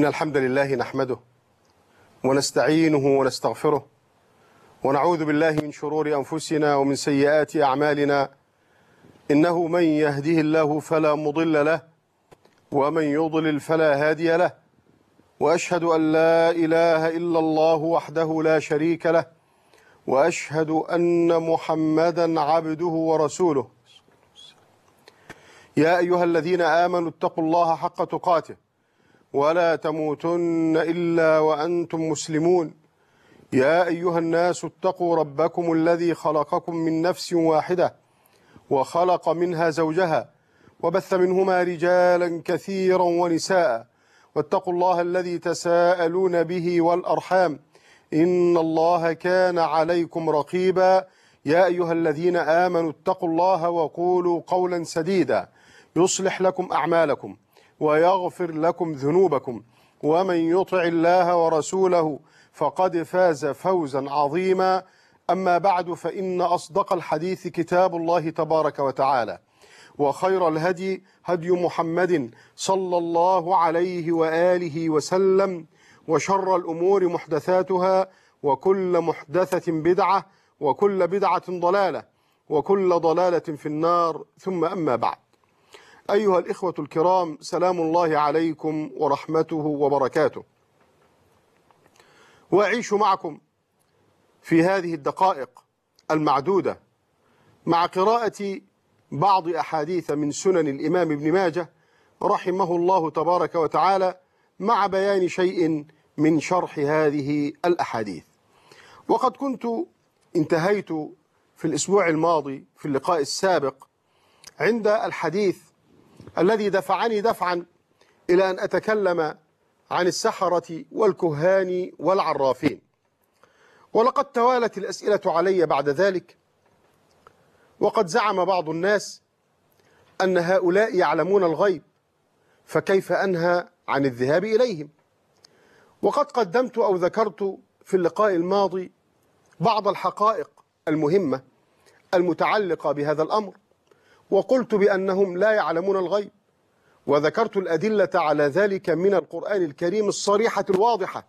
إن الحمد لله نحمده ونستعينه ونستغفره ونعوذ بالله من شرور أنفسنا ومن سيئات أعمالنا. إنه من يهده الله فلا مضل له ومن يضلل فلا هادي له، وأشهد أن لا إله إلا الله وحده لا شريك له، وأشهد أن محمدا عبده ورسوله. يا أيها الذين آمنوا اتقوا الله حق تقاته ولا تموتن إلا وأنتم مسلمون. يا أيها الناس اتقوا ربكم الذي خلقكم من نفس واحدة وخلق منها زوجها وبث منهما رجالا كثيرا ونساء، واتقوا الله الذي تساءلون به والأرحام إن الله كان عليكم رقيبا. يا أيها الذين آمنوا اتقوا الله وقولوا قولا سديدا يصلح لكم أعمالكم ويغفر لكم ذنوبكم، ومن يطع الله ورسوله فقد فاز فوزا عظيما. أما بعد، فإن أصدق الحديث كتاب الله تبارك وتعالى، وخير الهدي هدي محمد صلى الله عليه وآله وسلم، وشر الأمور محدثاتها، وكل محدثة بدعة، وكل بدعة ضلالة، وكل ضلالة في النار. ثم أما بعد، أيها الإخوة الكرام، سلام الله عليكم ورحمته وبركاته. وأعيش معكم في هذه الدقائق المعدودة مع قراءة بعض أحاديث من سنن الإمام ابن ماجه رحمه الله تبارك وتعالى، مع بيان شيء من شرح هذه الأحاديث. وقد كنت انتهيت في الأسبوع الماضي في اللقاء السابق عند الحديث الذي دفعني دفعا إلى أن أتكلم عن السحرة والكهان والعرافين. ولقد توالت الأسئلة علي بعد ذلك، وقد زعم بعض الناس أن هؤلاء يعلمون الغيب، فكيف أنهى عن الذهاب إليهم؟ وقد قدمت أو ذكرت في اللقاء الماضي بعض الحقائق المهمة المتعلقة بهذا الأمر، وقلت بأنهم لا يعلمون الغيب، وذكرت الأدلة على ذلك من القرآن الكريم الصريحة الواضحة،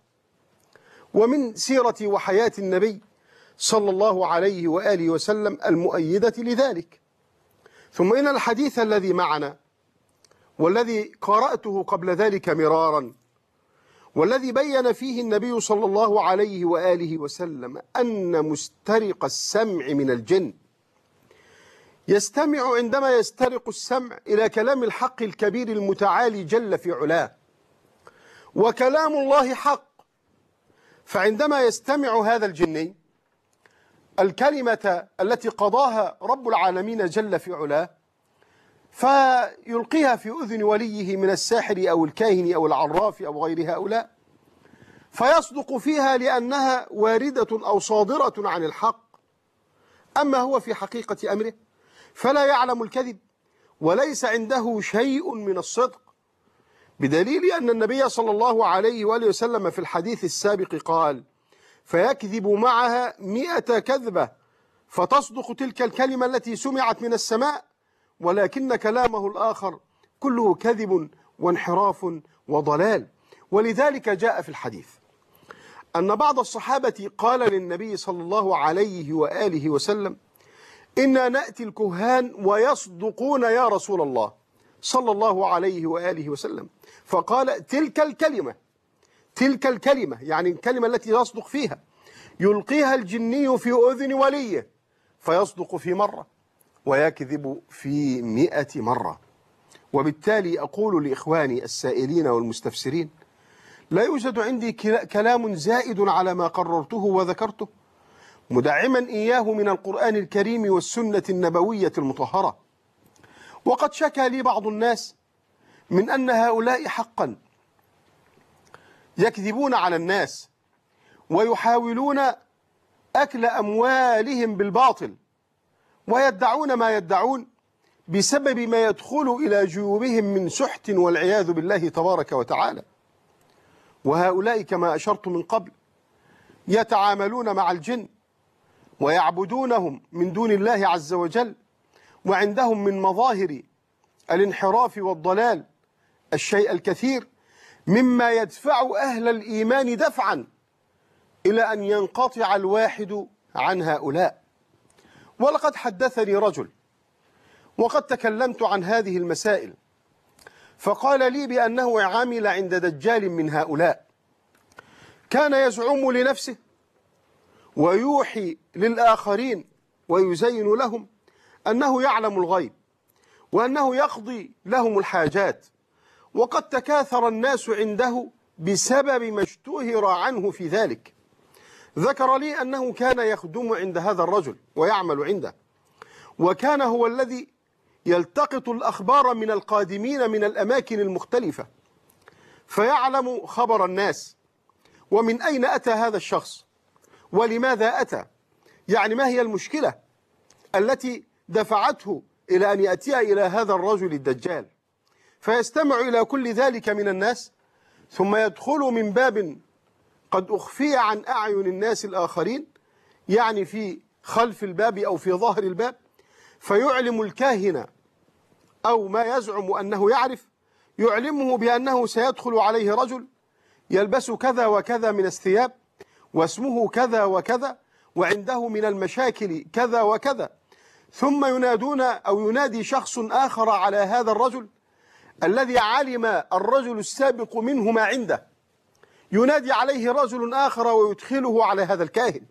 ومن سيرة وحياة النبي صلى الله عليه وآله وسلم المؤيدة لذلك. ثم إن الحديث الذي معنا والذي قرأته قبل ذلك مرارا، والذي بين فيه النبي صلى الله عليه وآله وسلم أن مسترق السمع من الجن يستمع عندما يسترق السمع إلى كلام الحق الكبير المتعالي جل في علاه، وكلام الله حق. فعندما يستمع هذا الجني الكلمة التي قضاها رب العالمين جل في علاه، فيلقيها في أذن وليه من الساحر أو الكاهن أو العراف أو غير هؤلاء، فيصدق فيها لأنها واردة أو صادرة عن الحق. أما هو في حقيقة أمره فلا يعلم الكذب، وليس عنده شيء من الصدق، بدليل أن النبي صلى الله عليه وآله وسلم في الحديث السابق قال: فيكذب معها 100 كذبة فتصدق تلك الكلمة التي سمعت من السماء، ولكن كلامه الآخر كله كذب وانحراف وضلال. ولذلك جاء في الحديث أن بعض الصحابة قال للنبي صلى الله عليه وآله وسلم: إنا نأتي الكهان ويصدقون يا رسول الله صلى الله عليه وآله وسلم. فقال: تلك الكلمة يعني الكلمة التي يصدق فيها يلقيها الجني في أذن وليه، فيصدق في مرة ويكذب في 100 مرة. وبالتالي أقول لإخواني السائلين والمستفسرين: لا يوجد عندي كلام زائد على ما قررته وذكرته، مدعما إياه من القرآن الكريم والسنة النبوية المطهرة. وقد شكى لي بعض الناس من أن هؤلاء حقا يكذبون على الناس ويحاولون أكل أموالهم بالباطل، ويدعون ما يدعون بسبب ما يدخل إلى جيوبهم من سحت والعياذ بالله تبارك وتعالى. وهؤلاء كما أشرت من قبل يتعاملون مع الجن ويعبدونهم من دون الله عز وجل، وعندهم من مظاهر الانحراف والضلال الشيء الكثير، مما يدفع أهل الإيمان دفعا إلى أن ينقطع الواحد عن هؤلاء. ولقد حدثني رجل وقد تكلمت عن هذه المسائل، فقال لي بأنه عمل عند دجال من هؤلاء كان يزعم لنفسه ويوحي للآخرين ويزين لهم أنه يعلم الغيب وأنه يقضي لهم الحاجات، وقد تكاثر الناس عنده بسبب ما اشتهر عنه في ذلك. ذكر لي أنه كان يخدم عند هذا الرجل ويعمل عنده، وكان هو الذي يلتقط الأخبار من القادمين من الأماكن المختلفة، فيعلم خبر الناس ومن أين أتى هذا الشخص ولماذا أتى، يعني ما هي المشكلة التي دفعته إلى أن يأتي إلى هذا الرجل الدجال، فيستمع إلى كل ذلك من الناس ثم يدخل من باب قد أخفي عن أعين الناس الآخرين، يعني في خلف الباب أو في ظهر الباب، فيعلم الكاهن أو ما يزعم أنه يعرف، يعلمه بأنه سيدخل عليه رجل يلبس كذا وكذا من الثياب واسمه كذا وكذا وعنده من المشاكل كذا وكذا، ثم ينادون أو ينادي شخص آخر على هذا الرجل الذي علم الرجل السابق منه ما عنده، ينادي عليه رجل آخر ويدخله على هذا الكاهن،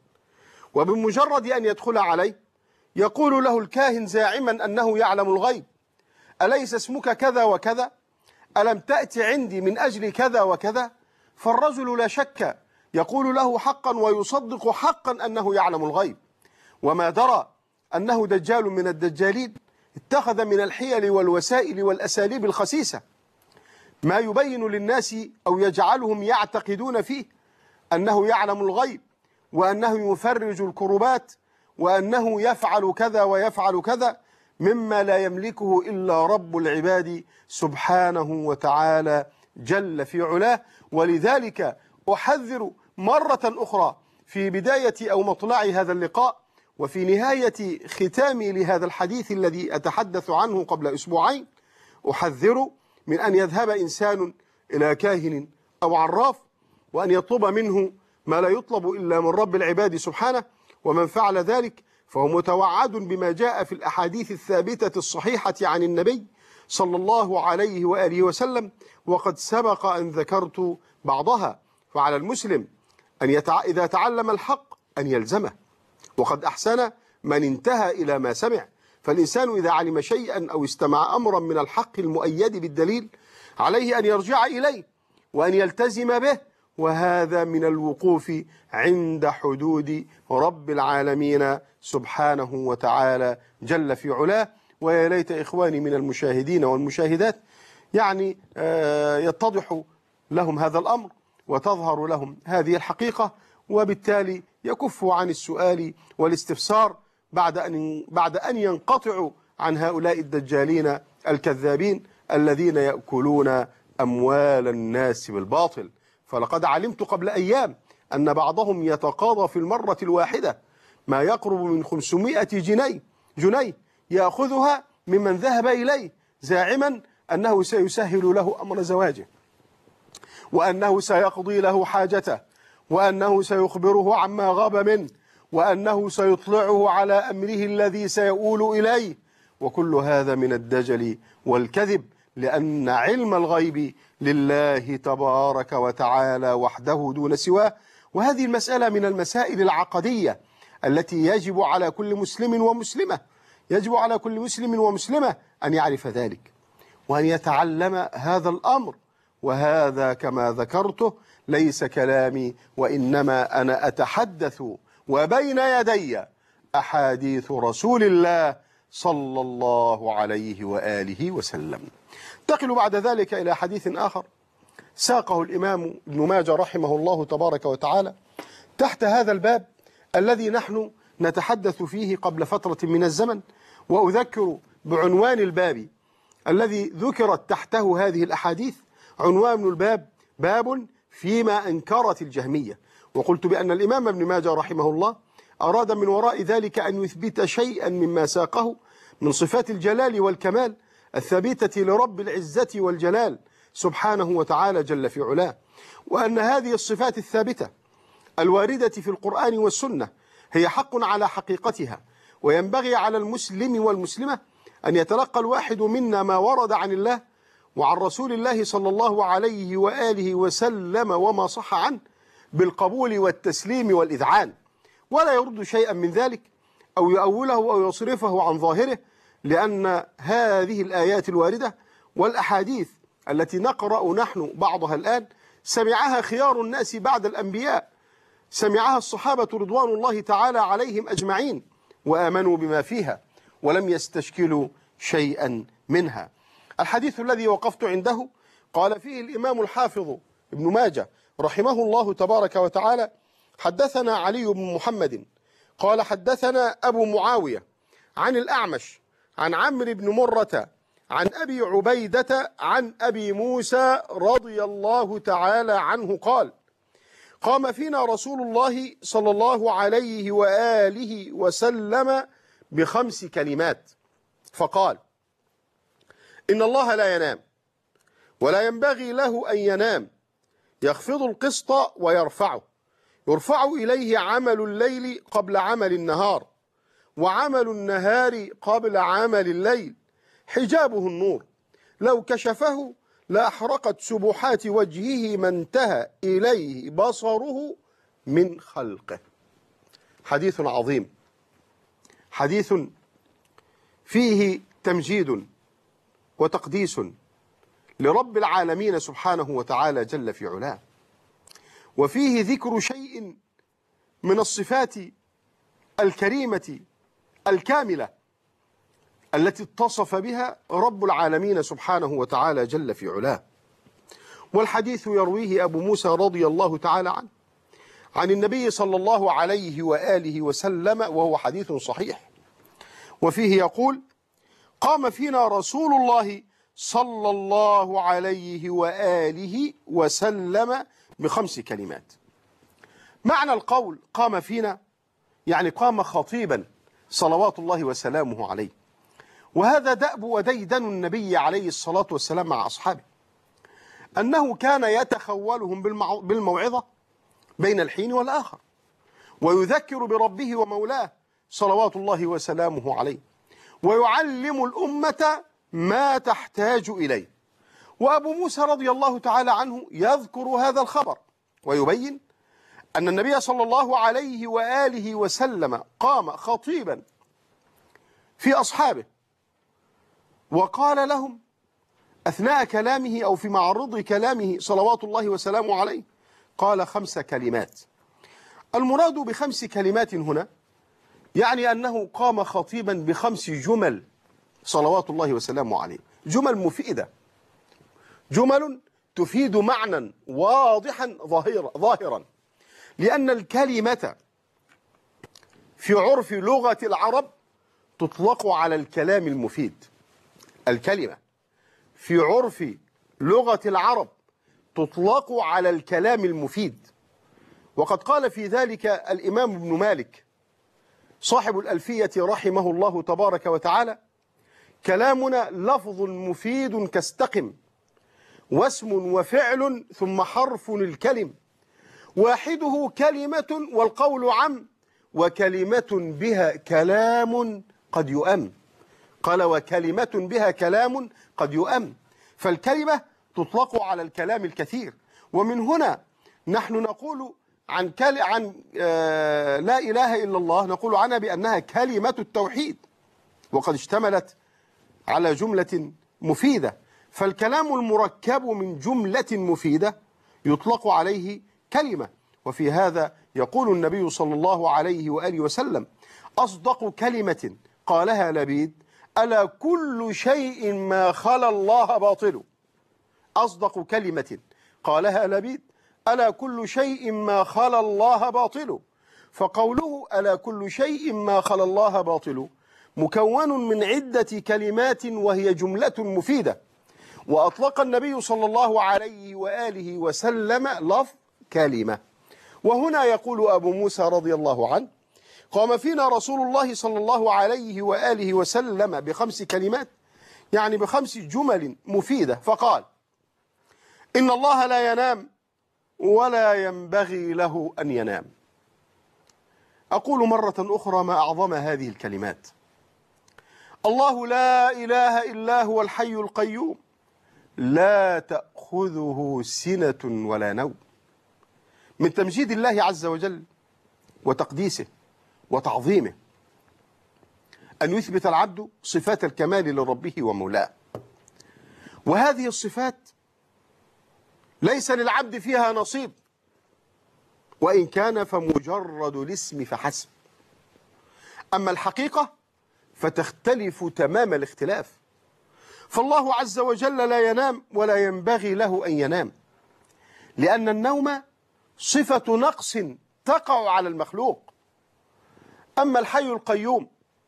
وبمجرد أن يدخل عليه يقول له الكاهن زاعما أنه يعلم الغيب: أليس اسمك كذا وكذا؟ ألم تأتي عندي من أجل كذا وكذا؟ فالرجل لا شك يقول له حقا ويصدق حقا أنه يعلم الغيب، وما درى أنه دجال من الدجالين اتخذ من الحيل والوسائل والأساليب الخسيسة ما يبين للناس أو يجعلهم يعتقدون فيه أنه يعلم الغيب وأنه يفرج الكربات وأنه يفعل كذا ويفعل كذا مما لا يملكه إلا رب العباد سبحانه وتعالى جل في علاه. ولذلك أحذر مرة أخرى في بداية أو مطلع هذا اللقاء وفي نهاية ختامي لهذا الحديث الذي أتحدث عنه قبل أسبوعين، أحذر من أن يذهب إنسان إلى كاهن أو عراف وأن يطلب منه ما لا يطلب إلا من رب العباد سبحانه، ومن فعل ذلك فهو متوعد بما جاء في الأحاديث الثابتة الصحيحة عن النبي صلى الله عليه وآله وسلم، وقد سبق أن ذكرت بعضها. فعلى المسلم أن إذا تعلم الحق أن يلزمه، وقد أحسن من انتهى إلى ما سمع. فالإنسان إذا علم شيئا أو استمع أمرا من الحق المؤيد بالدليل عليه أن يرجع إليه وأن يلتزم به، وهذا من الوقوف عند حدود رب العالمين سبحانه وتعالى جل في علاه. ويا ليت إخواني من المشاهدين والمشاهدات يعني يتضح لهم هذا الأمر وتظهر لهم هذه الحقيقة، وبالتالي يكفوا عن السؤال والاستفسار بعد أن ينقطعوا عن هؤلاء الدجالين الكذابين الذين يأكلون أموال الناس بالباطل. فلقد علمت قبل أيام أن بعضهم يتقاضى في المرة الواحدة ما يقرب من 500 جنيه يأخذها ممن ذهب إليه زاعما أنه سيسهل له أمر زواجه، وأنه سيقضي له حاجته، وأنه سيخبره عما غاب منه، وأنه سيطلعه على أمره الذي سيؤول إليه، وكل هذا من الدجل والكذب، لأن علم الغيب لله تبارك وتعالى وحده دون سواه. وهذه المسألة من المسائل العقدية التي يجب على كل مسلم ومسلمة أن يعرف ذلك وأن يتعلم هذا الأمر. وهذا كما ذكرته ليس كلامي، وإنما أنا أتحدث وبين يدي أحاديث رسول الله صلى الله عليه وآله وسلم. انتقل بعد ذلك إلى حديث آخر ساقه الإمام ابن ماجه رحمه الله تبارك وتعالى تحت هذا الباب الذي نحن نتحدث فيه قبل فترة من الزمن، وأذكر بعنوان الباب الذي ذكرت تحته هذه الأحاديث. عنوان الباب: باب فيما أنكرت الجهمية. وقلت بأن الإمام ابن ماجه رحمه الله أراد من وراء ذلك أن يثبت شيئا مما ساقه من صفات الجلال والكمال الثابتة لرب العزة والجلال سبحانه وتعالى جل في علاه، وأن هذه الصفات الثابتة الواردة في القرآن والسنة هي حق على حقيقتها، وينبغي على المسلم والمسلمة أن يتلقى الواحد منا ما ورد عن الله وعن رسول الله صلى الله عليه وآله وسلم وما صح عنه بالقبول والتسليم والإذعان، ولا يرد شيئا من ذلك أو يؤوله أو يصرفه عن ظاهره، لأن هذه الآيات الواردة والأحاديث التي نقرأ نحن بعضها الآن سمعها خيار الناس بعد الأنبياء، سمعها الصحابة رضوان الله تعالى عليهم أجمعين، وآمنوا بما فيها ولم يستشكلوا شيئا منها. الحديث الذي وقفت عنده قال فيه الإمام الحافظ ابن ماجه رحمه الله تبارك وتعالى: حدثنا علي بن محمد قال حدثنا أبو معاوية عن الأعمش عن عمرو بن مرة عن أبي عبيدة عن أبي موسى رضي الله تعالى عنه قال: قام فينا رسول الله صلى الله عليه وآله وسلم ب5 كلمات فقال: إن الله لا ينام ولا ينبغي له أن ينام، يخفض القسط ويرفعه، يرفع إليه عمل الليل قبل عمل النهار، وعمل النهار قبل عمل الليل، حجابه النور، لو كشفه لأحرقت سبحات وجهه ما انتهى إليه بصره من خلقه. حديث عظيم، حديث فيه تمجيد وتقديس لرب العالمين سبحانه وتعالى جل في علاه، وفيه ذكر شيء من الصفات الكريمة الكاملة التي اتصف بها رب العالمين سبحانه وتعالى جل في علاه. والحديث يرويه أبو موسى رضي الله تعالى عنه عن النبي صلى الله عليه وآله وسلم، وهو حديث صحيح، وفيه يقول: قام فينا رسول الله صلى الله عليه وآله وسلم ب5 كلمات. معنى القول قام فينا يعني قام خطيبا صلوات الله وسلامه عليه، وهذا دأب وديدن النبي عليه الصلاة والسلام مع أصحابه، أنه كان يتخولهم بالموعظة بين الحين والآخر، ويذكر بربه ومولاه صلوات الله وسلامه عليه، ويعلم الأمة ما تحتاج إليه. وأبو موسى رضي الله تعالى عنه يذكر هذا الخبر ويبين أن النبي صلى الله عليه وآله وسلم قام خطيبا في أصحابه، وقال لهم أثناء كلامه أو في معرض كلامه صلوات الله وسلامه عليه، قال 5 كلمات. المراد ب5 كلمات هنا يعني أنه قام خطيبا ب5 جمل صلوات الله وسلامه عليه، جمل مفيدة، جمل تفيد معنى واضحا ظاهرا، لأن الكلمة في عرف لغة العرب تطلق على الكلام المفيد. الكلمة في عرف لغة العرب تطلق على الكلام المفيد، وقد قال في ذلك الإمام ابن مالك صاحب الألفية رحمه الله تبارك وتعالى: كلامنا لفظ مفيد كاستقم، واسم وفعل ثم حرف الكلم، واحده كلمة والقول عم، وكلمة بها كلام قد يؤم. قال: وكلمة بها كلام قد يؤم. فالكلمة تطلق على الكلام الكثير، ومن هنا نحن نقول عن لا إله إلا الله، نقول عنها بأنها كلمة التوحيد، وقد اشتملت على جملة مفيدة. فالكلام المركب من جملة مفيدة يطلق عليه كلمة. وفي هذا يقول النبي صلى الله عليه وآله وسلم: أصدق كلمة قالها لبيد: ألا كل شيء ما خلا الله باطل. أصدق كلمة قالها لبيد: ألا كل شيء ما خلا الله باطل. فقوله ألا كل شيء ما خلا الله باطل مكون من عدة كلمات وهي جملة مفيدة، وأطلق النبي صلى الله عليه وآله وسلم لفظ كلمة. وهنا يقول أبو موسى رضي الله عنه: قام فينا رسول الله صلى الله عليه وآله وسلم ب5 كلمات، يعني ب5 جمل مفيدة، فقال: إن الله لا ينام ولا ينبغي له أن ينام. أقول مرة أخرى ما أعظم هذه الكلمات: الله لا إله إلا هو الحي القيوم لا تأخذه سنة ولا نوم. من تمجيد الله عز وجل وتقديسه وتعظيمه أن يثبت العبد صفات الكمال لربه ومولاه، وهذه الصفات ليس للعبد فيها نصيب، وإن كان فمجرد الاسم فحسب. أما الحقيقة فتختلف تمام الاختلاف، فالله عز وجل لا ينام ولا ينبغي له أن ينام، لأن النوم صفة نقص تقع على المخلوق. أما الحي القيوم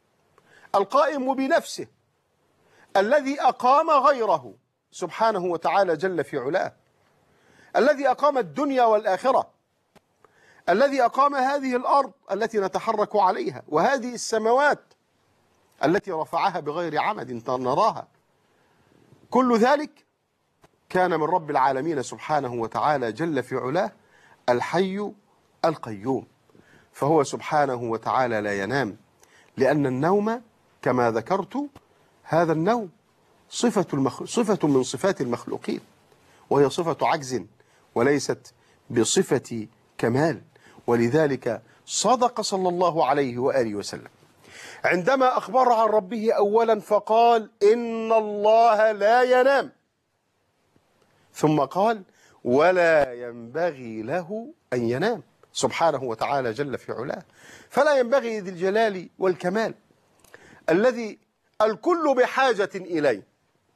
القائم بنفسه الذي أقام غيره سبحانه وتعالى جل في علاه، الذي أقام الدنيا والآخرة، الذي أقام هذه الأرض التي نتحرك عليها، وهذه السماوات التي رفعها بغير عمد نراها، كل ذلك كان من رب العالمين سبحانه وتعالى جل في علاه الحي القيوم. فهو سبحانه وتعالى لا ينام، لأن النوم كما ذكرت هذا النوم صفة من صفات المخلوقين، وهي صفة عجز وليست بصفة كمال. ولذلك صدق صلى الله عليه وآله وسلم عندما أخبر عن ربه أولا فقال: إن الله لا ينام، ثم قال: ولا ينبغي له أن ينام، سبحانه وتعالى جل في علاه. فلا ينبغي ذي الجلال والكمال الذي الكل بحاجة إليه،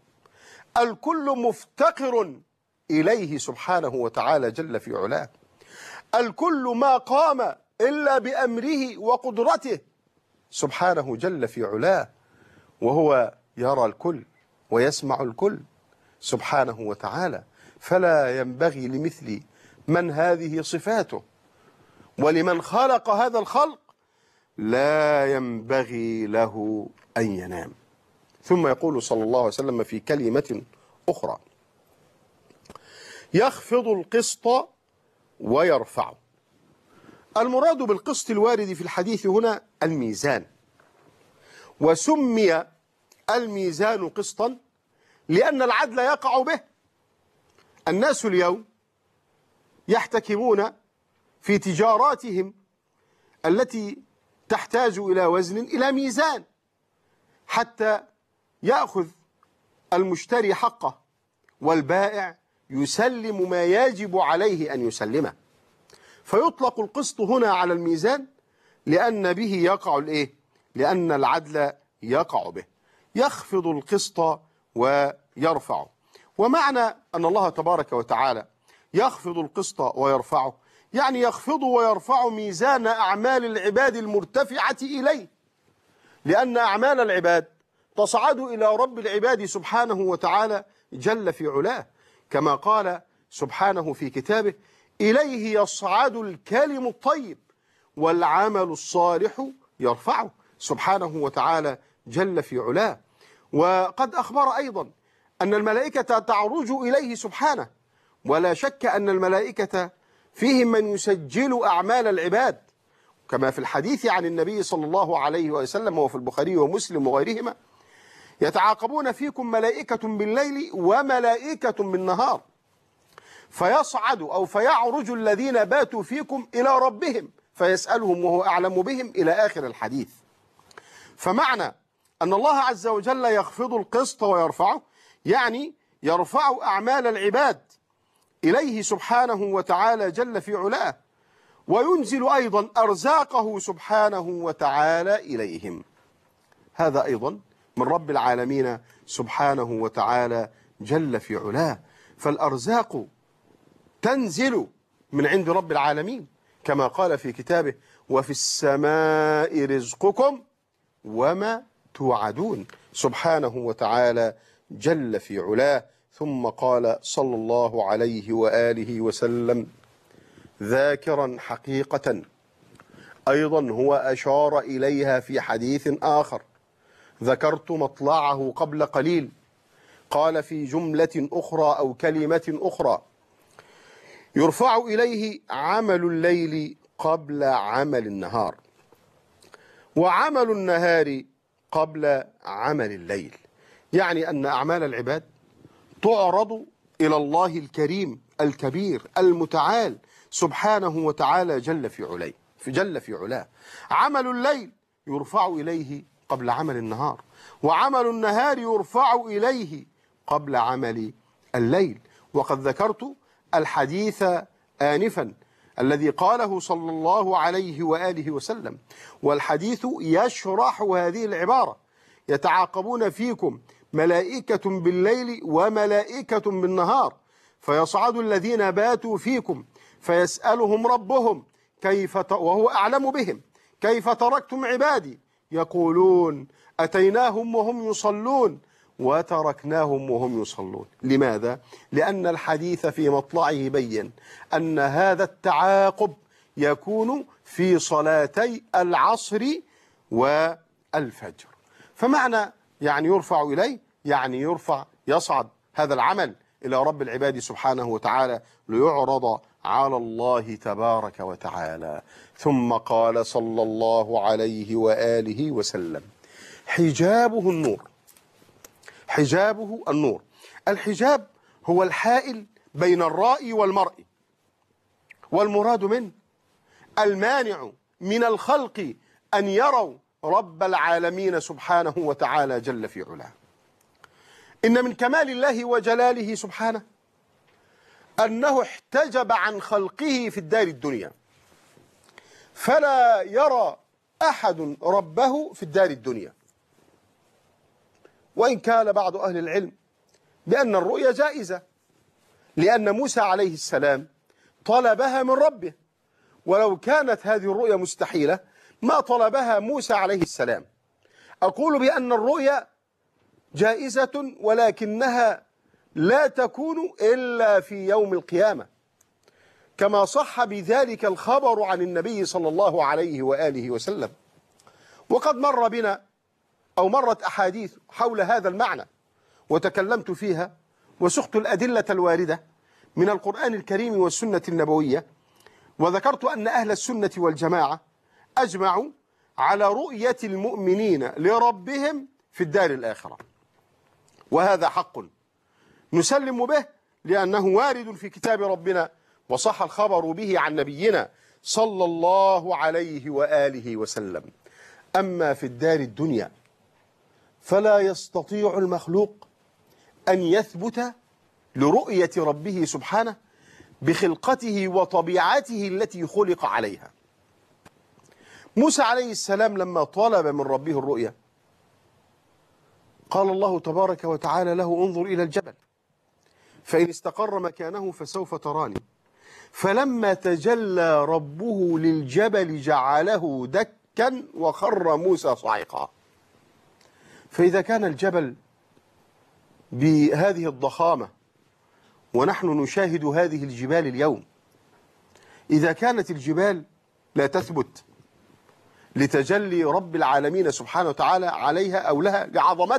الكل مفتقر إليه سبحانه وتعالى جل في علاه، الكل ما قام إلا بأمره وقدرته سبحانه جل في علاه، وهو يرى الكل ويسمع الكل سبحانه وتعالى. فلا ينبغي لمثل من هذه صفاته ولمن خلق هذا الخلق لا ينبغي له أن ينام. ثم يقول صلى الله عليه وسلم في كلمة أخرى: يخفض القسط ويرفعه. المراد بالقسط الوارد في الحديث هنا الميزان، وسمي الميزان قسطا لأن العدل يقع به. الناس اليوم يحتكمون في تجاراتهم التي تحتاج إلى وزن إلى ميزان حتى يأخذ المشتري حقه والبائع يسلم ما يجب عليه أن يسلمه. فيطلق القسط هنا على الميزان لأن به يقع الإيه؟ لأن العدل يقع به. يخفض القسط ويرفعه. ومعنى أن الله تبارك وتعالى يخفض القسط ويرفعه يعني يخفض ويرفع ميزان أعمال العباد المرتفعة إليه، لأن أعمال العباد تصعد إلى رب العباد سبحانه وتعالى جل في علاه، كما قال سبحانه في كتابه: إليه يصعد الكلم الطيب والعمل الصالح يرفعه، سبحانه وتعالى جل في علاه. وقد أخبر أيضا أن الملائكة تعرج إليه سبحانه، ولا شك أن الملائكة فيهم من يسجل أعمال العباد، كما في الحديث عن النبي صلى الله عليه وسلم وفي البخاري ومسلم وغيرهما: يتعاقبون فيكم ملائكة بالليل وملائكة بالنهار، فيصعد أو فيعرج الذين باتوا فيكم إلى ربهم فيسألهم وهو أعلم بهم، إلى آخر الحديث. فمعنى أن الله عز وجل يخفض القسط ويرفعه يعني يرفع أعمال العباد إليه سبحانه وتعالى جل في علاه، وينزل أيضا أرزاقه سبحانه وتعالى إليهم. هذا أيضا من رب العالمين سبحانه وتعالى جل في علاه. فالأرزاق تنزل من عند رب العالمين، كما قال في كتابه: وفي السماء رزقكم وما توعدون، سبحانه وتعالى جل في علاه. ثم قال صلى الله عليه وآله وسلم ذاكرا حقيقة أيضا هو أشار إليها في حديث آخر ذكرت مطلعه قبل قليل، قال في جملة أخرى أو كلمة أخرى: يرفع إليه عمل الليل قبل عمل النهار، وعمل النهار قبل عمل الليل. يعني أن أعمال العباد تعرض إلى الله الكريم الكبير المتعال سبحانه وتعالى جل في علاه. عمل الليل يرفع إليه قبل عمل النهار، وعمل النهار يرفع إليه قبل عمل الليل. وقد ذكرت الحديث آنفا الذي قاله صلى الله عليه وآله وسلم، والحديث يشرح هذه العبارة: يتعاقبون فيكم ملائكة بالليل وملائكة بالنهار، فيصعد الذين باتوا فيكم فيسألهم ربهم وهو أعلم بهم: كيف تركتم عبادي؟ يقولون: أتيناهم وهم يصلون وتركناهم وهم يصلون. لماذا؟ لأن الحديث في مطلعه بين أن هذا التعاقب يكون في صلاتي العصر والفجر. فمعنى يعني يرفع إليه، يعني يصعد هذا العمل إلى رب العباد سبحانه وتعالى ليعرض على الله تبارك وتعالى. ثم قال صلى الله عليه وآله وسلم: حجابه النور. حجابه النور. الحجاب هو الحائل بين الرائي والمرء، والمراد منه المانع من الخلق أن يروا رب العالمين سبحانه وتعالى جل في علاه. إن من كمال الله وجلاله سبحانه أنه احتجب عن خلقه في الدار الدنيا، فلا يرى أحد ربه في الدار الدنيا. وإن كان بعض أهل العلم بأن الرؤيا جائزة، لأن موسى عليه السلام طلبها من ربه، ولو كانت هذه الرؤيا مستحيلة ما طلبها موسى عليه السلام. أقول بأن الرؤيا جائزة، ولكنها لا تكون إلا في يوم القيامة، كما صح بذلك الخبر عن النبي صلى الله عليه وآله وسلم. وقد مر بنا أو مرت أحاديث حول هذا المعنى وتكلمت فيها، وسقت الأدلة الواردة من القرآن الكريم والسنة النبوية، وذكرت أن أهل السنة والجماعة أجمعوا على رؤية المؤمنين لربهم في الدار الآخرة، وهذا حق نسلم به لأنه وارد في كتاب ربنا وصح الخبر به عن نبينا صلى الله عليه وآله وسلم. أما في الدار الدنيا فلا يستطيع المخلوق أن يثبت لرؤية ربه سبحانه بخلقته وطبيعته التي خلق عليها. موسى عليه السلام لما طلب من ربه الرؤيا قال الله تبارك وتعالى له: انظر إلى الجبل فإن استقر مكانه فسوف تراني. فلما تجلى ربه للجبل جعله دكا وخر موسى صعقا. فإذا كان الجبل بهذه الضخامة ونحن نشاهد هذه الجبال اليوم، إذا كانت الجبال لا تثبت لتجلي رب العالمين سبحانه وتعالى عليها أو لها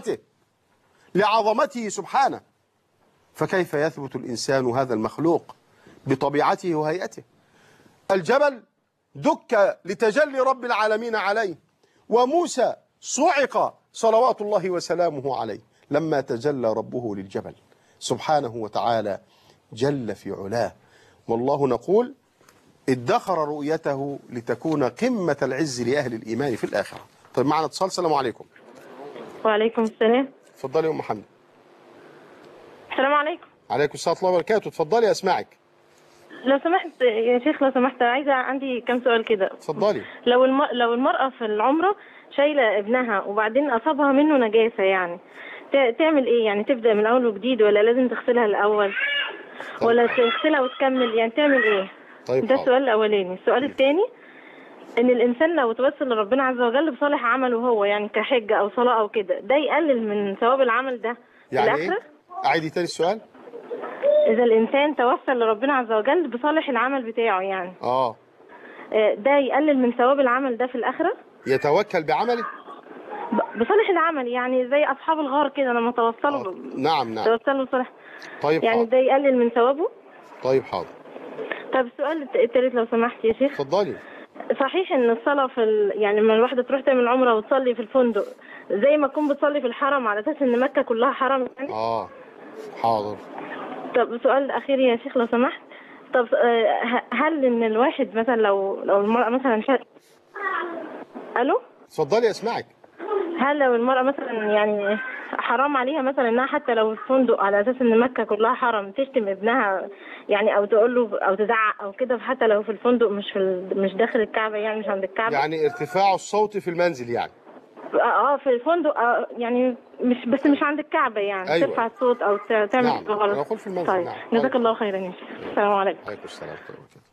لعظمته سبحانه، فكيف يثبت الإنسان هذا المخلوق بطبيعته وهيئته؟ الجبل دك لتجلي رب العالمين عليه، وموسى صعق صلوات الله وسلامه عليه لما تجلى ربه للجبل سبحانه وتعالى جل في علاه. والله نقول: ادخر رؤيته لتكون قمة العز لأهل الإيمان في الآخرة. طيب معنا اتصال. السلام عليكم. وعليكم السلام. اتفضلي يا أم محمد. السلام عليكم. عليكم السلام ورحمة الله وبركاته. اتفضلي أسمعك. لو سمحت يا شيخ، لو سمحت عندي كم سؤال كده. اتفضلي. لو المرأة في العمرة شايلة ابنها وبعدين أصابها منه نجاسة، يعني تعمل إيه؟ يعني تبدأ من أول وجديد ولا لازم تغسلها الأول؟ طيب. ولا تغسلها وتكمل؟ يعني تعمل إيه؟ طيب ده السؤال الأولاني. السؤال الثاني: إن الإنسان لو توسل لربنا عز وجل بصالح عمله هو، يعني كحجة أو صلاة أو كده، ده يقلل من ثواب العمل ده يعني الآخرة؟ إيه؟ أعيدي تاني السؤال. إذا الإنسان توسل لربنا عز وجل بصالح العمل بتاعه، يعني ده يقلل من ثواب العمل ده في الآخرة؟ يتوكل بعمله؟ بصالح العمل، يعني زي اصحاب الغار كده لما توصلوا نعم نعم. توصلوا صالح. طيب يعني حاضر. ده يقلل من ثوابه. طيب حاضر. طب السؤال التالت لو سمحت يا شيخ. اتفضلي. صحيح ان الصلاه يعني لما الواحده تروح تعمل عمره وتصلي في الفندق زي ما تكون بتصلي في الحرم، على اساس ان مكه كلها حرم يعني؟ حاضر. طب سؤال اخير يا شيخ لو سمحت. طب هل ان الواحد مثلا لو المراه مثلا الو. اتفضلي اسمعك. هل لو المرأة مثلا يعني حرام عليها مثلا انها حتى لو في فندق على اساس ان مكة كلها حرم تشتم ابنها يعني، او تقول له او تزعق او كده، حتى لو في الفندق مش داخل الكعبة يعني، مش عند الكعبة؟ يعني ارتفاع الصوت في المنزل يعني. في الفندق يعني مش عند الكعبة يعني. أيوة. ترفع الصوت او تعمل نعم. غلط. انا اقول في المنزل. طيب. نعم. جزاك الله خيرا يا شيخ. السلام عليكم. عليكم السلام ورحمة الله وبركاته.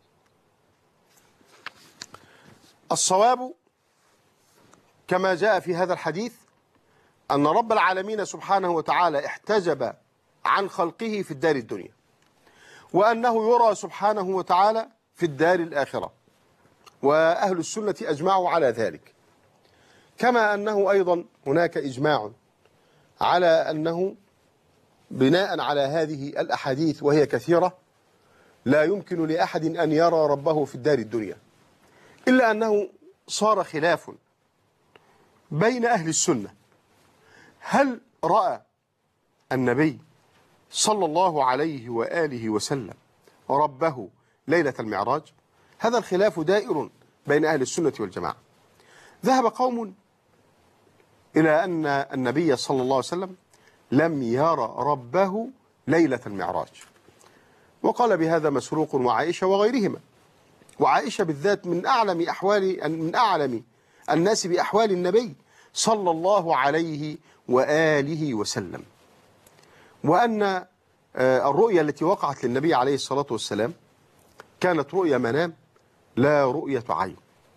الصواب كما جاء في هذا الحديث أن رب العالمين سبحانه وتعالى احتجب عن خلقه في الدار الدنيا، وأنه يرى سبحانه وتعالى في الدار الآخرة، وأهل السنة أجمعوا على ذلك. كما أنه أيضا هناك إجماع على أنه بناء على هذه الأحاديث وهي كثيرة لا يمكن لأحد أن يرى ربه في الدار الدنيا، إلا أنه صار خلاف بين أهل السنة. هل رأى النبي صلى الله عليه وآله وسلم ربه ليلة المعراج؟ هذا الخلاف دائر بين أهل السنة والجماعة. ذهب قوم إلى أن النبي صلى الله عليه وسلم لم يرى ربه ليلة المعراج، وقال بهذا مسروق وعائشة وغيرهما، وعائشة بالذات من أعلم الناس بأحوال النبي صلى الله عليه وآله وسلم، وأن الرؤيا التي وقعت للنبي عليه الصلاة والسلام كانت رؤيا منام لا رؤية عين.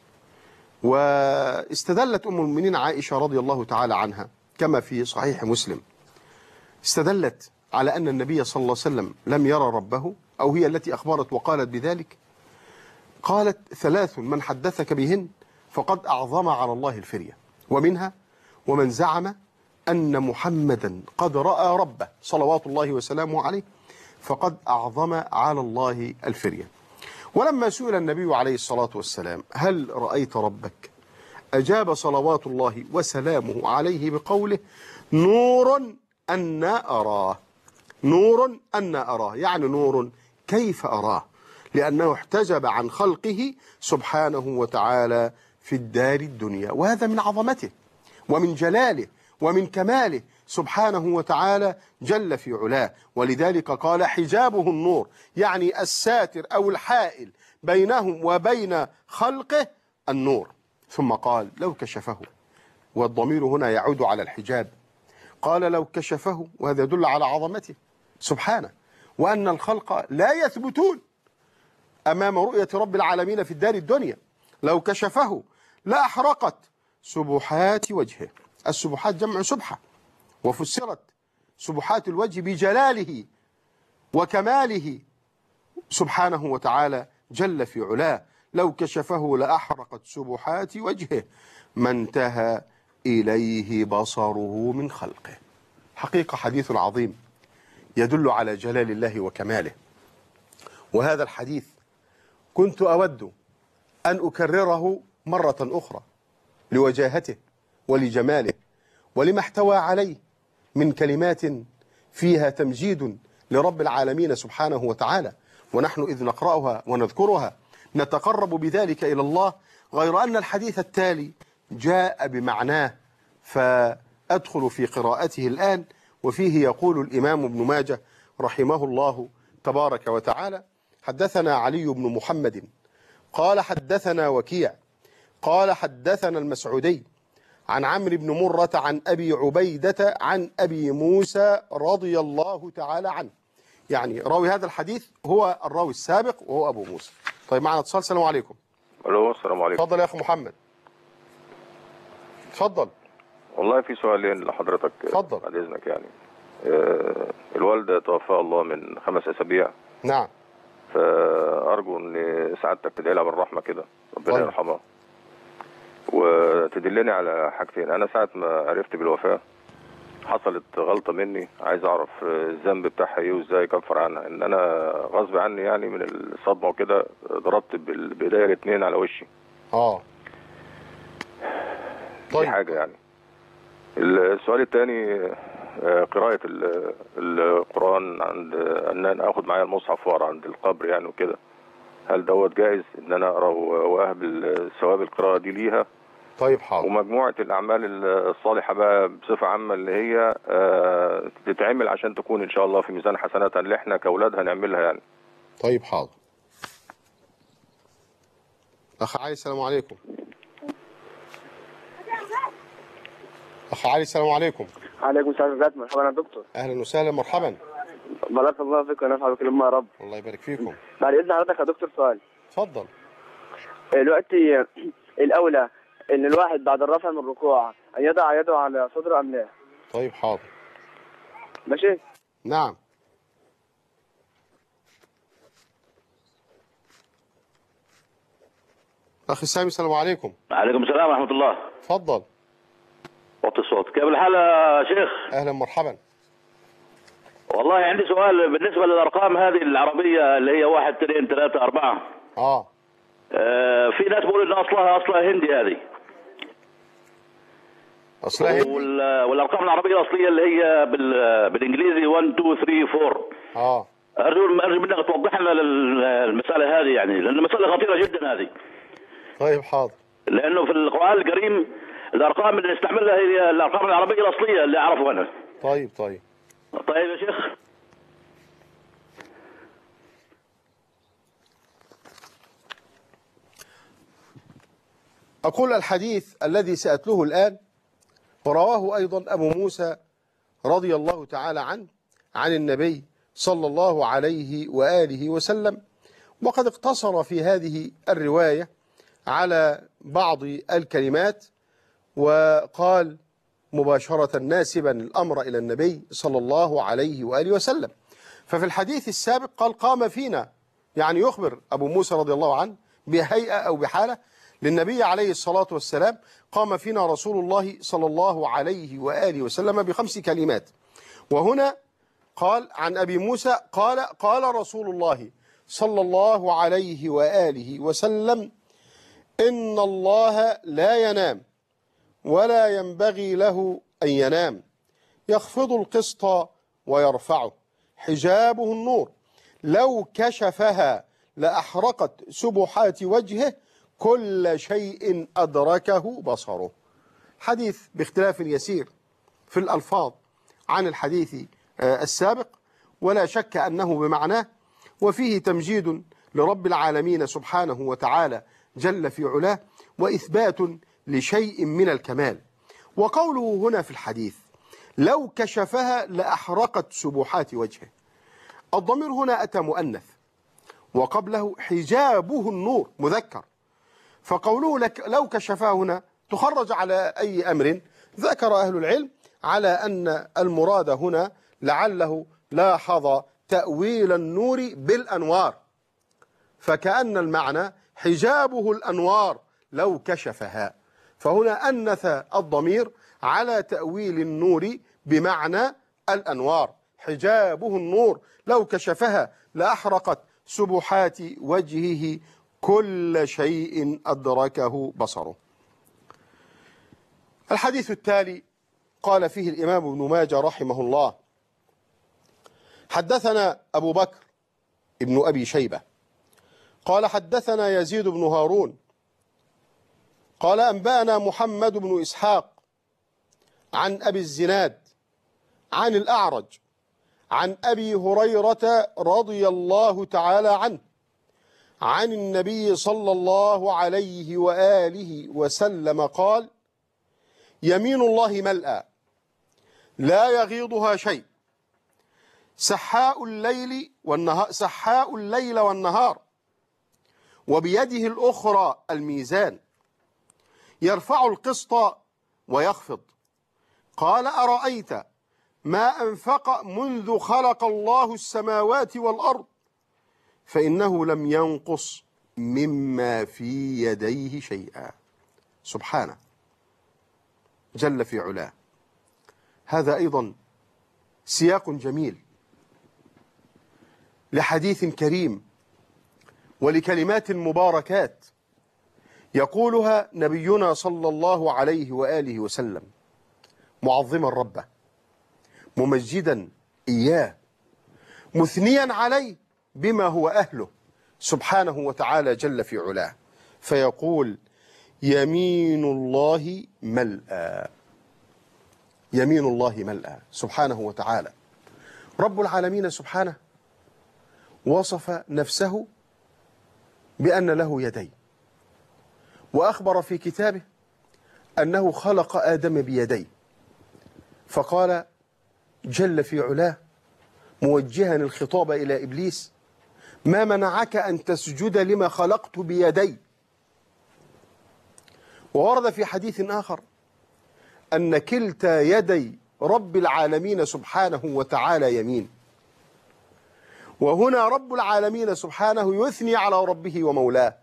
واستدلت أم المؤمنين عائشة رضي الله تعالى عنها كما في صحيح مسلم، استدلت على أن النبي صلى الله عليه وسلم لم يرى ربه، أو هي التي أخبرت وقالت بذلك. قالت: 3 من حدثك بهن فقد أعظم على الله الفرية، ومنها ومن زعم أن محمدا قد رأى ربه صلوات الله وسلامه عليه فقد أعظم على الله الفرية. ولما سئل النبي عليه الصلاة والسلام: هل رأيت ربك؟ أجاب صلوات الله وسلامه عليه بقوله: نور أنا أراه. نور أنا أراه، يعني نور كيف أراه؟ لأنه احتجب عن خلقه سبحانه وتعالى في الدار الدنيا، وهذا من عظمته ومن جلاله ومن كماله سبحانه وتعالى جل في علاه. ولذلك قال: حجابه النور، يعني الساتر أو الحائل بينهم وبين خلقه النور. ثم قال: لو كشفه، والضمير هنا يعود على الحجاب. قال: لو كشفه، وهذا يدل على عظمته سبحانه، وأن الخلق لا يثبتون أمام رؤية رب العالمين في الدار الدنيا. لو كشفه لأحرقت سبحات وجهه. السبحات جمع سبحة، وفسرت سبحات الوجه بجلاله وكماله سبحانه وتعالى جل في علاه. لو كشفه لأحرقت سبحات وجهه ما انتهى إليه بصره من خلقه. حقيقة حديث عظيم يدل على جلال الله وكماله، وهذا الحديث كنت أود أن أكرره مرة أخرى لوجاهته ولجماله ولما احتوى عليه من كلمات فيها تمجيد لرب العالمين سبحانه وتعالى، ونحن إذ نقرأها ونذكرها نتقرب بذلك إلى الله، غير أن الحديث التالي جاء بمعناه، فأدخل في قراءته الآن. وفيه يقول الإمام ابن ماجه رحمه الله تبارك وتعالى: حدثنا علي بن محمد قال حدثنا وكيع قال حدثنا المسعودي عن عمرو بن مرة عن أبي عبيدة عن أبي موسى رضي الله تعالى عنه. يعني راوي هذا الحديث هو الراوي السابق وهو أبو موسى. طيب معنا اتصال. السلام عليكم. الو السلام عليكم. اتفضل يا أخي محمد. اتفضل. والله في سؤالين لحضرتك. اتفضل. بعد إذنك يعني. الوالدة توفاها الله من 5 أسابيع. نعم. فأرجو أن سعادتك تدعي لها بالرحمة كده، ربنا طيب. يرحمها. وتدلني على حاجتين. انا ساعه ما عرفت بالوفاه حصلت غلطه مني، عايز اعرف الذنب بتاعها ايه وازاي اكفر عنها. ان انا غصب عني يعني من الصدمه وكده ضربت بايديا الاثنين على وشي. طيب. دي حاجه يعني. السؤال الثاني، قراءة القرآن عند ان انا اخد معايا المصحف واقرا عند القبر يعني وكده، هل دوت جائز ان انا اقرا واهبل ثواب القراءة دي ليها؟ طيب حاضر. ومجموعة الأعمال الصالحة بقى بصفة عامة اللي هي تتعمل عشان تكون إن شاء الله في ميزان حسناتها اللي إحنا كأولاد هنعملها يعني. طيب حاضر. أخ علي السلام عليكم. أخ علي السلام عليكم. عليكم السلام ورحمة الله. مرحبا يا دكتور. أهلا وسهلا مرحبا. بارك الله فيك ونفع بكلمة يا رب. الله يبارك فيكم. بعد إذن حضرتك يا دكتور سؤال. اتفضل. دلوقتي الأولى إن الواحد بعد الرفع من الركوع أن يضع يده على صدره أم لا؟ طيب حاضر. ماشي؟ نعم. أخي سامي السلام عليكم. وعليكم السلام ورحمة الله. اتفضل. وطي الصوت. كيف الحال يا شيخ؟ أهلا مرحبا. والله عندي سؤال بالنسبة للأرقام هذه العربية اللي هي 1 2 3 4. في ناس بيقولوا إن أصلها هندي هذه. أصلها هندي؟ والأرقام العربية الأصلية اللي هي بالإنجليزي 1 2 3 4. أرجو منك توضح لنا المسألة هذه يعني، لأن المسألة خطيرة جدا هذه. طيب حاضر. لأنه في القرآن الكريم الأرقام اللي نستعملها هي الأرقام العربية الأصلية اللي أعرفها أنا. طيب. طيب يا شيخ. أقول الحديث الذي سأتلوه الآن ورواه أيضا أبو موسى رضي الله تعالى عنه عن النبي صلى الله عليه وآله وسلم، وقد اقتصر في هذه الرواية على بعض الكلمات وقال مباشرة ناسبا الأمر إلى النبي صلى الله عليه وآله وسلم. ففي الحديث السابق قال قام فينا، يعني يخبر أبو موسى رضي الله عنه بهيئة أو بحالة للنبي عليه الصلاة والسلام، قام فينا رسول الله صلى الله عليه وآله وسلم ب5 كلمات. وهنا قال عن أبي موسى قال رسول الله صلى الله عليه وآله وسلم: إن الله لا ينام ولا ينبغي له أن ينام، يخفض القسط ويرفعه، حجابه النور، لو كشفها لأحرقت سبحات وجهه، كل شيء أدركه بصره. حديث باختلاف يسير في الألفاظ عن الحديث السابق، ولا شك أنه بمعناه، وفيه تمجيد لرب العالمين سبحانه وتعالى جل في علاه، وإثبات لشيء من الكمال. وقوله هنا في الحديث لو كشفها لأحرقت سبحات وجهه، الضمير هنا أتى مؤنث، وقبله حجابه النور مذكر، فقوله لك لو كشفها هنا تخرج على أي أمر؟ ذكر أهل العلم على أن المراد هنا لعله لاحظ تأويل النور بالأنوار، فكأن المعنى حجابه الأنوار لو كشفها، فهنا أنث الضمير على تأويل النور بمعنى الأنوار، حجابه النور لو كشفها لأحرقت سبحات وجهه، كل شيء أدركه بصره. الحديث التالي قال فيه الإمام ابن ماجه رحمه الله: حدثنا أبو بكر ابن أبي شيبة قال حدثنا يزيد بن هارون قال أنبأنا محمد بن إسحاق عن أبي الزناد عن الأعرج عن أبي هريرة رضي الله تعالى عنه عن النبي صلى الله عليه وآله وسلم قال: يمين الله ملأى لا يغيضها شيء، سحاء الليل والنهار، وبيده الأخرى الميزان، يرفع القسط ويخفض. قال: أرأيت ما أنفق منذ خلق الله السماوات والأرض فإنه لم ينقص مما في يديه شيئا. سبحانه جل في علاه. هذا أيضا سياق جميل لحديث كريم ولكلمات مباركات يقولها نبينا صلى الله عليه وآله وسلم معظما ربه، ممجدا إياه، مثنيا عليه بما هو أهله سبحانه وتعالى جل في علاه، فيقول: يمين الله ملأى. يمين الله ملأى سبحانه وتعالى. رب العالمين سبحانه وصف نفسه بأن له يدين، وأخبر في كتابه أنه خلق آدم بيديه، فقال جل في علاه موجها الخطاب إلى إبليس: ما منعك أن تسجد لما خلقت بيدي. وورد في حديث آخر أن كلتا يدي رب العالمين سبحانه وتعالى يمين. وهنا رب العالمين سبحانه يثني على ربه ومولاه،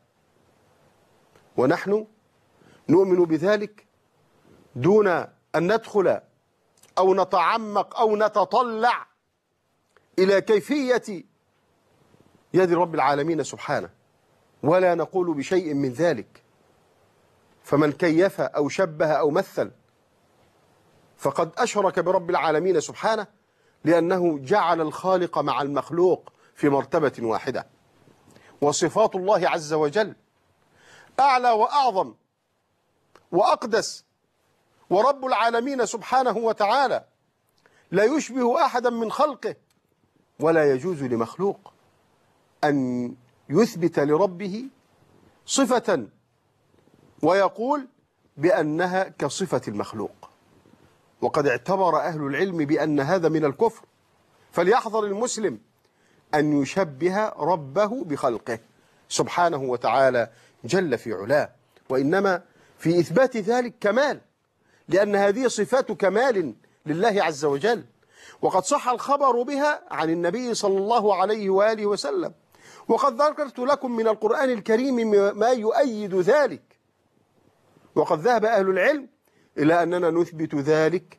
ونحن نؤمن بذلك دون أن ندخل أو نتعمق أو نتطلع إلى كيفية يد رب العالمين سبحانه، ولا نقول بشيء من ذلك. فمن كيف أو شبه أو مثل فقد أشرك برب العالمين سبحانه، لأنه جعل الخالق مع المخلوق في مرتبة واحدة. وصفات الله عز وجل أعلى وأعظم وأقدس، ورب العالمين سبحانه وتعالى لا يشبه أحدا من خلقه، ولا يجوز لمخلوق أن يثبت لربه صفة ويقول بأنها كصفة المخلوق. وقد اعتبر أهل العلم بأن هذا من الكفر، فليحذر المسلم أن يشبه ربه بخلقه سبحانه وتعالى جل في علاه، وإنما في إثبات ذلك كمال، لأن هذه صفات كمال لله عز وجل، وقد صح الخبر بها عن النبي صلى الله عليه وآله وسلم. وقد ذكرت لكم من القرآن الكريم ما يؤيد ذلك، وقد ذهب أهل العلم إلى أننا نثبت ذلك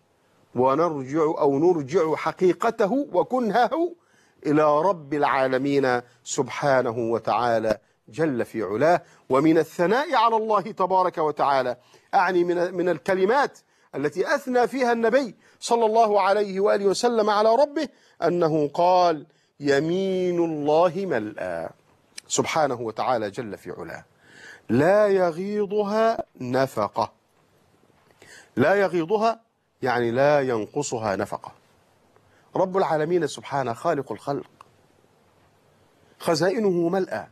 ونرجع حقيقته وكنهه إلى رب العالمين سبحانه وتعالى جل في علاه. ومن الثناء على الله تبارك وتعالى، أعني من الكلمات التي أثنى فيها النبي صلى الله عليه وآله وسلم على ربه، أنه قال: يمين الله ملأى سبحانه وتعالى جل في علاه، لا يغيضها نفقة. لا يغيضها يعني لا ينقصها نفقة. رب العالمين سبحانه خالق الخلق، خزائنه ملأى،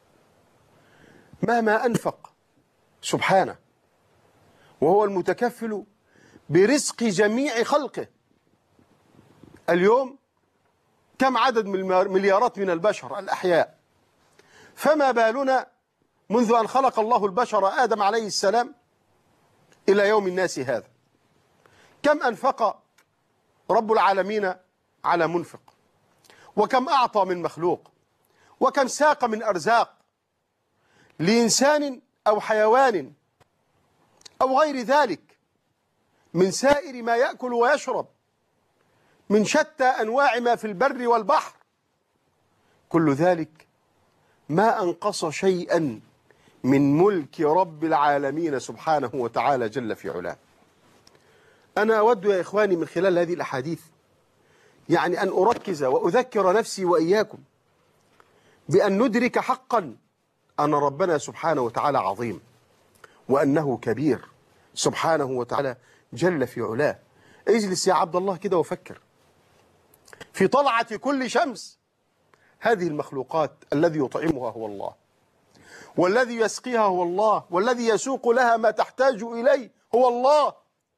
مهما أنفق سبحانه، وهو المتكفل برزق جميع خلقه. اليوم كم عدد من مليارات من البشر الأحياء، فما بالنا منذ أن خلق الله البشر آدم عليه السلام إلى يوم الناس هذا؟ كم أنفق رب العالمين على منفق، وكم أعطى من مخلوق، وكم ساق من أرزاق لإنسان أو حيوان أو غير ذلك من سائر ما يأكل ويشرب، من شتى أنواع ما في البر والبحر. كل ذلك ما أنقص شيئا من ملك رب العالمين سبحانه وتعالى جل في علاه. أنا أود يا إخواني من خلال هذه الأحاديث يعني أن أركز وأذكر نفسي وإياكم بأن ندرك حقا أن ربنا سبحانه وتعالى عظيم، وأنه كبير سبحانه وتعالى جل في علاه. اجلس يا عبد الله كده وفكر في طلعة كل شمس. هذه المخلوقات الذي يطعمها هو الله، والذي يسقيها هو الله، والذي يسوق لها ما تحتاج إليه هو الله.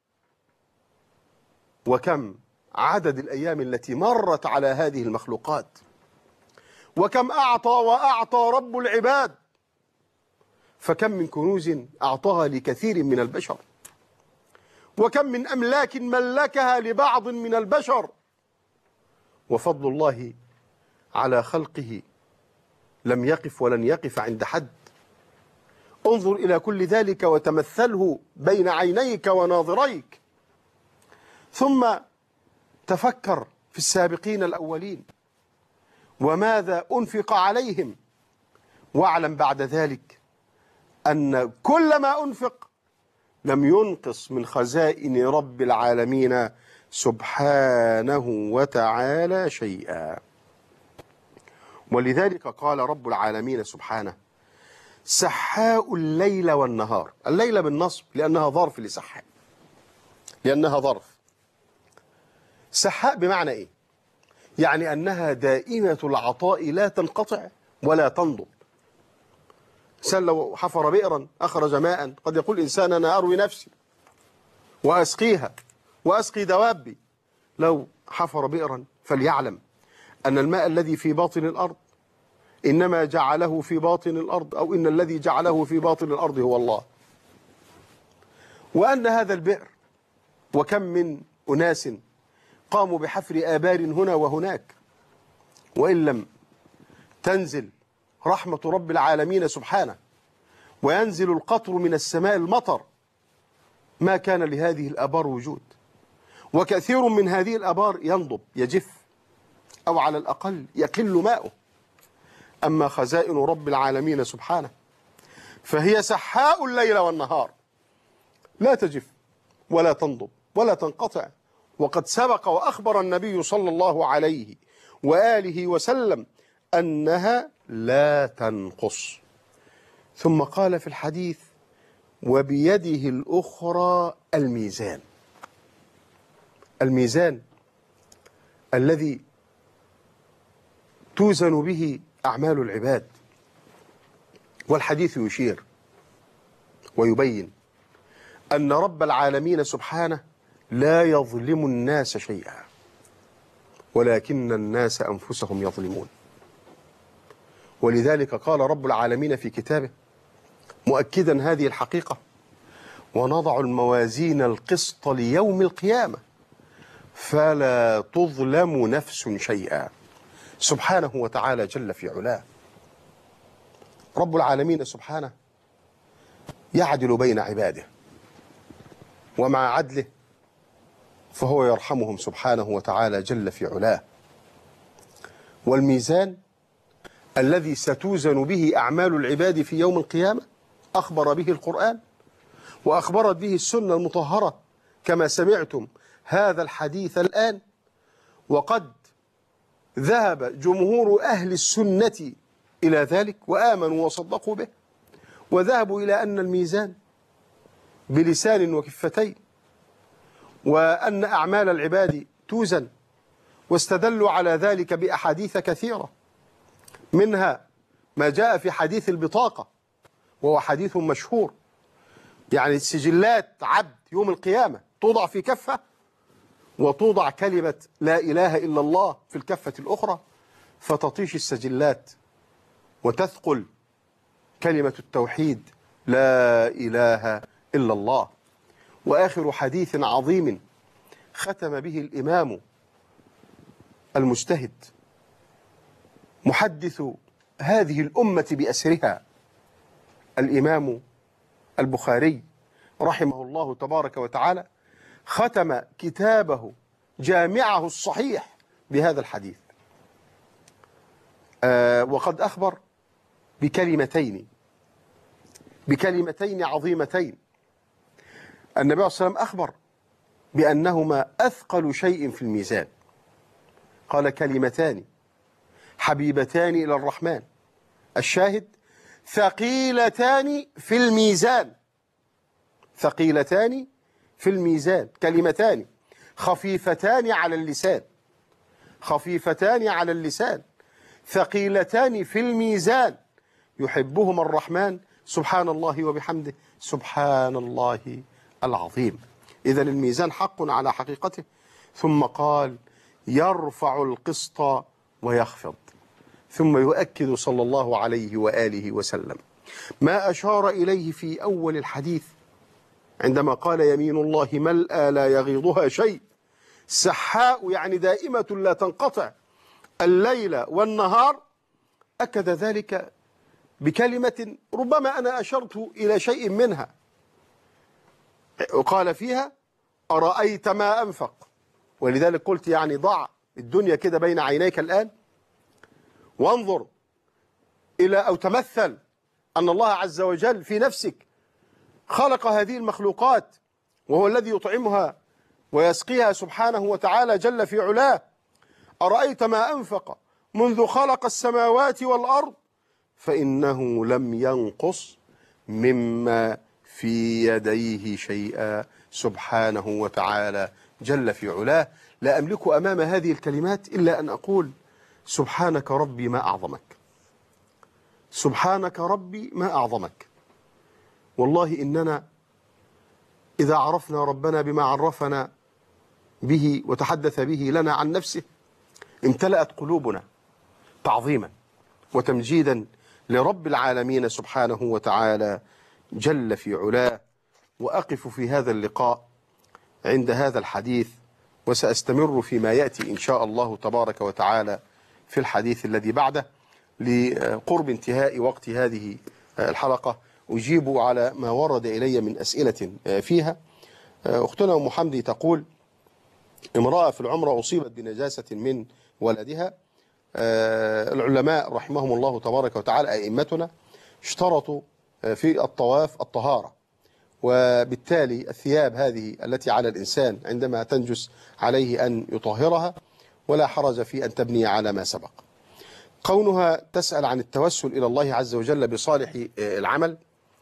وكم عدد الأيام التي مرت على هذه المخلوقات، وكم أعطى وأعطى رب العباد، فكم من كنوز أعطاها لكثير من البشر، وكم من أملاك ملكها لبعض من البشر. وفضل الله على خلقه لم يقف ولن يقف عند حد. انظر إلى كل ذلك وتمثله بين عينيك وناظريك، ثم تفكر في السابقين الأولين وماذا أنفق عليهم، واعلم بعد ذلك أن كل ما أنفق لم ينقص من خزائن رب العالمين سبحانه وتعالى شيئا. ولذلك قال رب العالمين سبحانه: سحاء الليل والنهار. الليل بالنصب لأنها ظرف لسحاء، لأنها ظرف. سحاء بمعنى إيه؟ يعني أنها دائمة العطاء لا تنقطع ولا تنضب. إنسان لو حفر بئرا أخرج ماء، قد يقول إنسان أنا أروي نفسي وأسقيها وأسقي دوابي. لو حفر بئرا فليعلم أن الماء الذي في باطن الأرض إنما جعله في باطن الأرض، أو إن الذي جعله في باطن الأرض هو الله. وأن هذا البئر، وكم من أناس قاموا بحفر آبار هنا وهناك، وإن لم تنزل رحمة رب العالمين سبحانه وينزل القطر من السماء المطر ما كان لهذه الآبار وجود. وكثير من هذه الآبار ينضب يجف، أو على الأقل يقل ماؤه. أما خزائن رب العالمين سبحانه فهي سحاء الليل والنهار، لا تجف ولا تنضب ولا تنقطع. وقد سبق وأخبر النبي صلى الله عليه وآله وسلم أنها لا تنقص. ثم قال في الحديث: وبيده الأخرى الميزان. الميزان الذي توزن به أعمال العباد. والحديث يشير ويبين أن رب العالمين سبحانه لا يظلم الناس شيئا، ولكن الناس أنفسهم يظلمون. ولذلك قال رب العالمين في كتابه مؤكدا هذه الحقيقة: ونضع الموازين القسط ليوم القيامة فلا تظلم نفس شيئا. سبحانه وتعالى جل في علاه. رب العالمين سبحانه يعدل بين عباده، ومع عدله فهو يرحمهم سبحانه وتعالى جل في علاه. والميزان الذي ستوزن به أعمال العباد في يوم القيامة أخبر به القرآن، وأخبرت به السنة المطهرة كما سمعتم هذا الحديث الآن. وقد ذهب جمهور أهل السنة إلى ذلك وآمنوا وصدقوا به، وذهبوا إلى أن الميزان بلسان وكفتين، وأن أعمال العباد توزن، واستدلوا على ذلك بأحاديث كثيرة، منها ما جاء في حديث البطاقة، وهو حديث مشهور. يعني سجلات عبد يوم القيامة توضع في كفة، وتوضع كلمة لا إله إلا الله في الكفة الأخرى، فتطيش السجلات وتثقل كلمة التوحيد لا إله إلا الله. وآخر حديث عظيم ختم به الإمام المجتهد محدث هذه الأمة بأسرها الإمام البخاري رحمه الله تبارك وتعالى، ختم كتابه جامعه الصحيح بهذا الحديث. وقد أخبر بكلمتين عظيمتين. النبي صلى الله عليه وسلم أخبر بأنهما أثقل شيء في الميزان. قال: كلمتان حبيبتان إلى الرحمن، الشاهد ثقيلتان في الميزان. ثقيلتان في الميزان، كلمتان خفيفتان على اللسان، خفيفتان على اللسان، ثقيلتان في الميزان، يحبهما الرحمن سبحان الله وبحمده سبحان الله العظيم. إذن الميزان حق على حقيقته. ثم قال: يرفع القسط ويخفض. ثم يؤكد صلى الله عليه وآله وسلم ما أشار إليه في أول الحديث عندما قال: يمين الله ملأى لا يغيضها شيء، سحاء يعني دائمة لا تنقطع الليل والنهار. أكد ذلك بكلمة ربما أنا أشرت إلى شيء منها، وقال فيها أرأيت ما أنفق. ولذلك قلت يعني ضع الدنيا كده بين عينيك الآن وانظر إلى أو تمثل أن الله عز وجل في نفسك خلق هذه المخلوقات، وهو الذي يطعمها ويسقيها سبحانه وتعالى جل في علاه. أرأيت ما أنفق منذ خلق السماوات والأرض فإنه لم ينقص مما في يديه شيئا سبحانه وتعالى جل في علاه. لا أملك أمام هذه الكلمات إلا أن أقول سبحانك ربي ما أعظمك، سبحانك ربي ما أعظمك. والله إننا إذا عرفنا ربنا بما عرفنا به وتحدث به لنا عن نفسه امتلأت قلوبنا تعظيما وتمجيدا لرب العالمين سبحانه وتعالى جل في علاه. وأقف في هذا اللقاء عند هذا الحديث، وسأستمر فيما يأتي إن شاء الله تبارك وتعالى في الحديث الذي بعده. لقرب انتهاء وقت هذه الحلقة أجيب على ما ورد إلي من أسئلة فيها. أختنا أم حمدي تقول: امرأة في العمرة أصيبت بنجاسة من ولدها. العلماء رحمهم الله تبارك وتعالى أئمتنا اشترطوا في الطواف الطهارة، وبالتالي الثياب هذه التي على الإنسان عندما تنجس عليه أن يطهرها، ولا حرج في أن تبني على ما سبق. كونها تسأل عن التوسل إلى الله عز وجل بصالح العمل،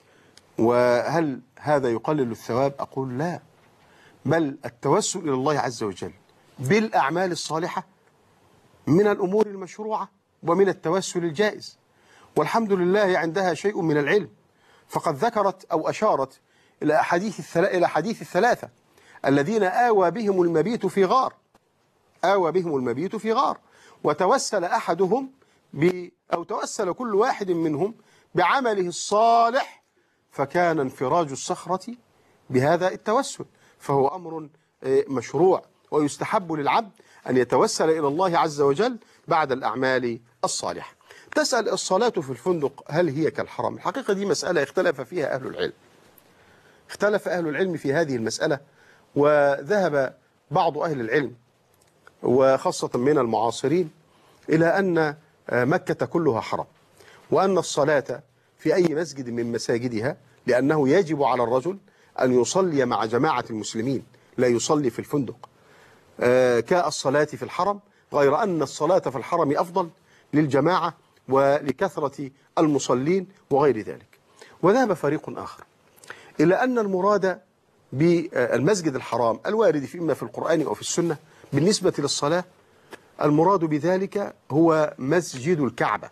وهل هذا يقلل الثواب؟ أقول لا، بل التوسل إلى الله عز وجل بالأعمال الصالحة من الأمور المشروعة ومن التوسل الجائز. والحمد لله عندها شيء من العلم، فقد ذكرت أو أشارت إلى حديث الثلاثة الذين آوى بهم المبيت في غار، آوى بهم المبيت في غار، وتوسل أحدهم أو توسل كل واحد منهم بعمله الصالح، فكان انفراج الصخرة بهذا التوسل. فهو أمر مشروع، ويستحب للعبد أن يتوسل إلى الله عز وجل بعد الأعمال الصالحة. تسأل: الصلاة في الفندق هل هي كالحرم؟ الحقيقة دي مسألة اختلف فيها أهل العلم، اختلف أهل العلم في هذه المسألة. وذهب بعض أهل العلم وخاصة من المعاصرين إلى أن مكة كلها حرم، وأن الصلاة في أي مسجد من مساجدها، لأنه يجب على الرجل أن يصلي مع جماعة المسلمين، لا يصلي في الفندق كالصلاة في الحرم، غير أن الصلاة في الحرم أفضل للجماعة ولكثرة المصلين وغير ذلك. وذهب فريق آخر إلى أن المراد بالمسجد الحرام الوارد إما في القرآن أو في السنة بالنسبة للصلاة، المراد بذلك هو مسجد الكعبة.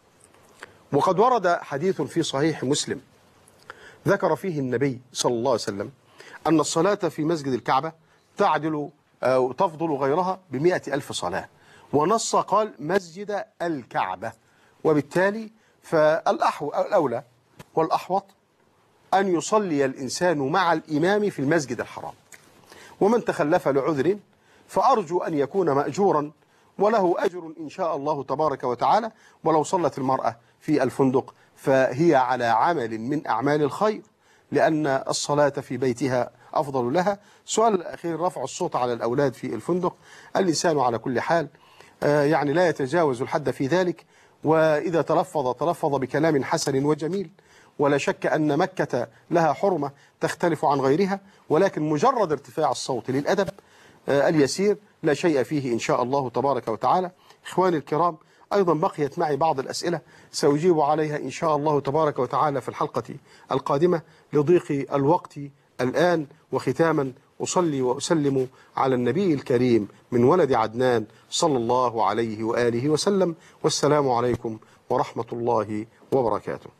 وقد ورد حديث في صحيح مسلم ذكر فيه النبي صلى الله عليه وسلم أن الصلاة في مسجد الكعبة تعدل أو تفضل غيرها ب100,000 صلاة، ونص قال مسجد الكعبة. وبالتالي فالأولى والأحوط أن يصلي الإنسان مع الإمام في المسجد الحرام، ومن تخلف لعذر فأرجو أن يكون مأجورا وله أجر إن شاء الله تبارك وتعالى. ولو صلت المرأة في الفندق فهي على عمل من أعمال الخير، لأن الصلاة في بيتها أفضل لها. سؤال الأخير: رفع الصوت على الأولاد في الفندق. الإنسان على كل حال يعني لا يتجاوز الحد في ذلك، وإذا تلفظ بكلام حسن وجميل. ولا شك أن مكة لها حرمة تختلف عن غيرها، ولكن مجرد ارتفاع الصوت للأدب اليسير لا شيء فيه إن شاء الله تبارك وتعالى. إخواني الكرام، أيضا بقيت معي بعض الأسئلة سأجيب عليها إن شاء الله تبارك وتعالى في الحلقة القادمة لضيق الوقت الآن. وختاما أصلي وأسلم على النبي الكريم من ولد عدنان صلى الله عليه وآله وسلم، والسلام عليكم ورحمة الله وبركاته.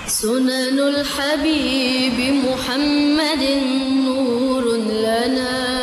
سنن الحبيب محمد نور لنا